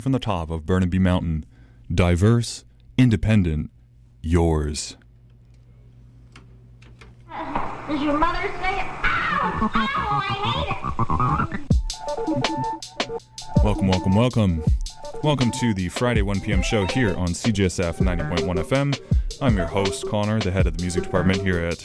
from the top of Burnaby Mountain. Diverse, independent, yours. Does your mother say it? Ow! Ow! I hate it! Welcome. Welcome to the Friday 1 p.m. show here on CJSF 90.1 FM. I'm your host, Connor, the head of the music department here at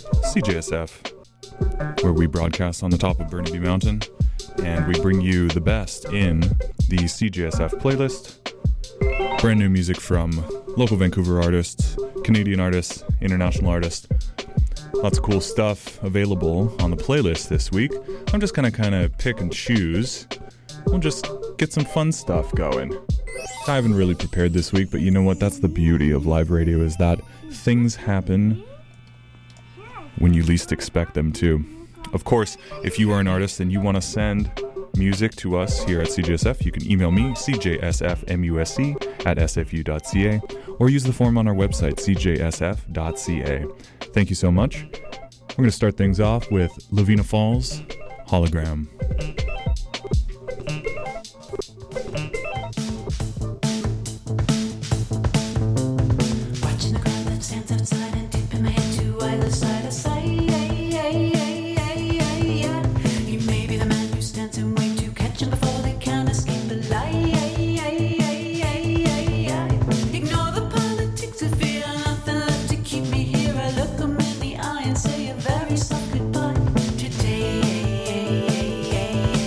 CJSF, where we broadcast on the top of Burnaby Mountain, and we bring you the best in the CJSF playlist. Brand new music from local Vancouver artists, Canadian artists, international artists. Lots of cool stuff available on the playlist this week. I'm just gonna kind of pick and choose. We'll just get some fun stuff going. I haven't really prepared this week, but you know what? That's the beauty of live radio, is that things happen when you least expect them to. Of course, if you are an artist and you want to send music to us here at CJSF, you can email me, cjsfmusc@sfu.ca, or use the form on our website, cjsf.ca. Thank you so much. We're going to start things off with Lavina Falls, Hologram. Watching the crowd that stands outside and tipping my head to either side of sight. You may be the man who stands and wait to catch him before they can escape the light. Ignore the politics of fear, nothing left to keep me here. I look them in the eye and say a very soft goodbye today.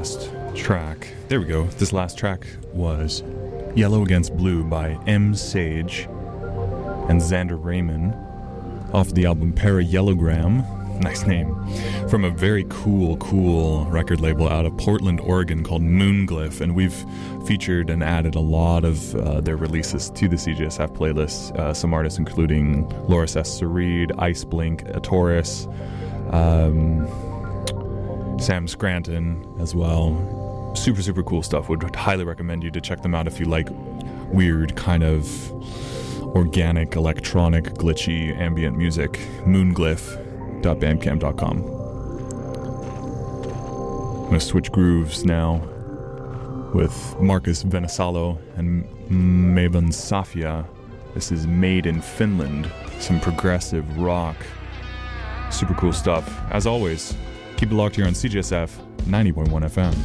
last track. There we go. This last track was Yellow Against Blue by M. Sage and Xander Raymond off the album Parallelogram. Nice name. From a very cool record label out of Portland, Oregon called Moonglyph, and we've featured and added a lot of their releases to the CJSF playlist. Some artists including Loris S. Sarid, Ice Blink, Taurus, Sam Scranton as well. Super cool stuff. Would highly recommend you to check them out if you like weird kind of organic, electronic, glitchy, ambient music. Moonglyph.bandcamp.com. I'm going to switch grooves now with Marcus Venisalo and Maven Safia. This is Made in Finland. Some progressive rock. Super cool stuff. As always, keep it locked here on CJSF 90.1 FM.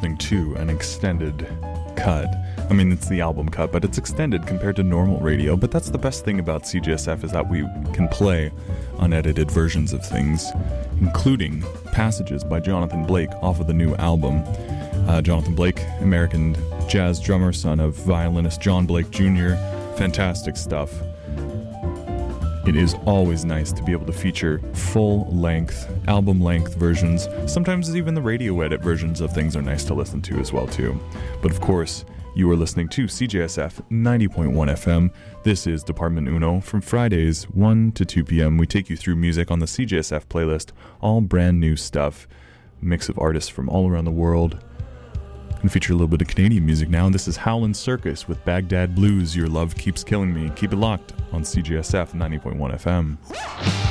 listening to an extended cut. I mean, it's the album cut, but it's extended compared to normal radio. But that's the best thing about CJSF, is that we can play unedited versions of things, including passages by Jonathan Blake off of the new album. Jonathan Blake, American jazz drummer, son of violinist John Blake Jr. Fantastic stuff. It is always nice to be able to feature full-length, album-length versions. Sometimes even the radio edit versions of things are nice to listen to as well, too. But of course, you are listening to CJSF 90.1 FM. This is Department Uno. From Fridays, 1 to 2 p.m., we take you through music on the CJSF playlist, all brand new stuff. A mix of artists from all around the world. And feature a little bit of Canadian music now. This is Howlin' Circus with Baghdad Blues, Your Love Keeps Killing Me. Keep it locked on CJSF 90.1 FM.